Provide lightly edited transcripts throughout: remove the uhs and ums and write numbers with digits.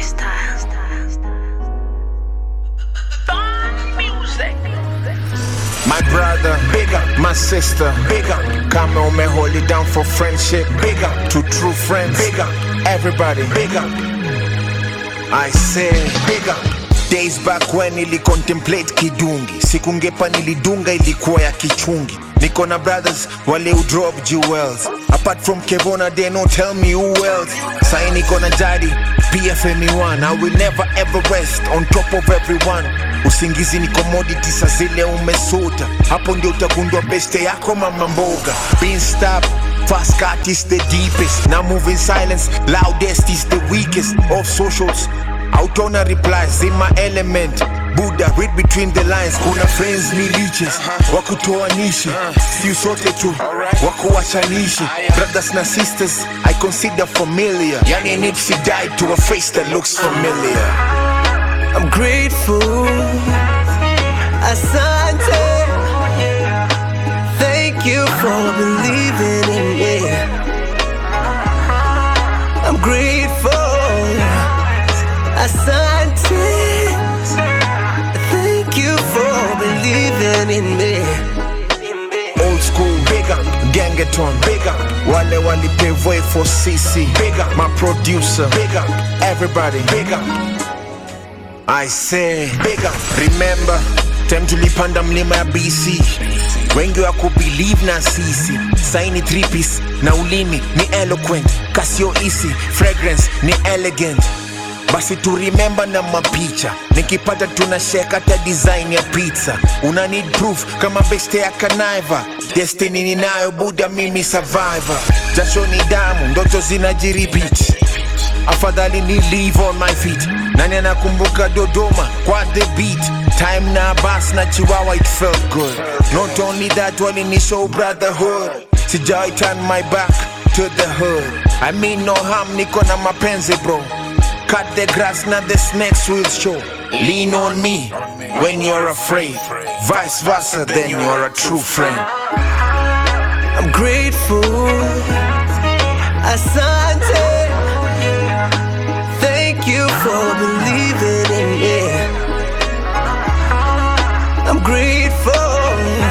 My brother, big up. My sister, big up. Come on, me hold it down for friendship. Big up to true friends. Big up. Everybody, big up. I say, big up. Days back when nili contemplate kidungi, siku ngepa nilidunga ilikuwa ya kichungi. Niko na brothers wale udrop jewels. Apart from Kevona, they don't tell me who else. Sai niko na daddy, PFME1. I will never ever rest on top of everyone. Usingizi ni commodity sa zile umesota. Hapo ndio utagundua beste yako mama mboga. Being stop, fast cut is the deepest. Now moving silence, loudest is the weakest. Off socials, autona replies in my element. Buddha, read between the lines. Kuna friends ni leeches, wakutoanishi. Siu sote tu, wakuwachanishi. Brothers na sisters, I consider familiar. Yani Nipsey died to a face that looks familiar. I'm grateful, asante. Thank you for believing in me. I'm grateful, asante. Thank you for believing in me. Old school, big up. Gangaton, big up. Wale pave way for CC, big up. My producer, big up. Everybody, big up. I say, big up. Remember, time tulipanda mlima ya BC. Wengi wako believe na sisi. Saini 3-piece na ulimi ni eloquent. Kasio easy, fragrance ni elegant. Basi tu remember na mapicha. Nikipata tunashare kata design ya pizza. Una need proof kama beste ya kanaiva. Destiny ninayo Buddha mimi survivor. Jasho ni damu, ndoto zinajiripiti. Afadhali ni leave on my feet. Nani anakumbuka Dodoma kwa the beat. Time na bass na Chihuahua, it felt good. Not only that, wali ni show brotherhood. Sijai turn my back to the hood. I mean no harm, niko na mapenzi bro. Cut the grass, now the snakes will show. Lean on me when you're afraid. Vice versa, then you're a true friend. I'm grateful, asante. Thank you for believing in me. I'm grateful,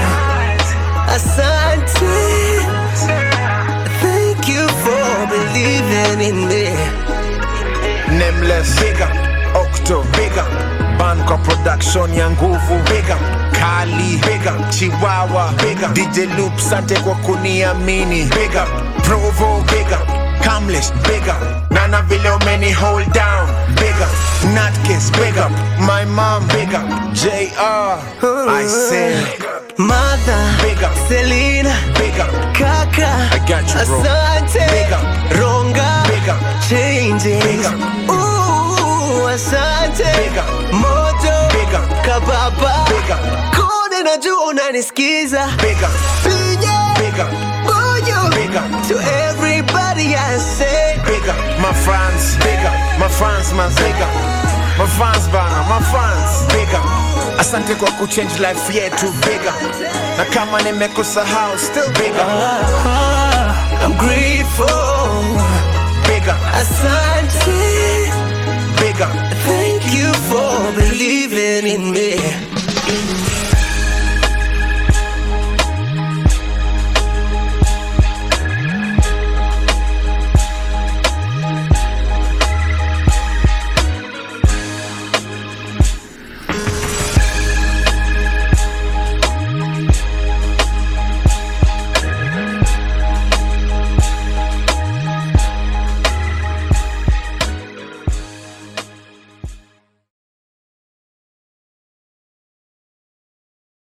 asante. Thank you for believing in me. Nameless, big up. Octo, big up. Banco production ya nguvu, big up. Kali, big up. Chihuahua, big up. DJ Loop, sante kwa kuniamini, big up. Provo, big up. Kamlish, big up. Nana vile umeni hold down, big up. Nutcase, big up. My mom, big up. JR, I say Mother, big up. Selena, Big up. Kaka, I got you, bro. asante. Big up. Ronga, Big up. changes. Big up. Ooh, asante. Big up. Moto, Big up. Kababa, Big up. Kone na juu unanisikiza. Big up. Pinye, Big up. Buju, Big up. to everybody I say. Big up. My fans, big up. My fans, man, big up. My fans bana, my fans, big up. Asante kwa kuchange life yetu, big up. Na kama nimekusahau, still big up. I'm grateful, Big up, asante. big up. Thank you for believing in me.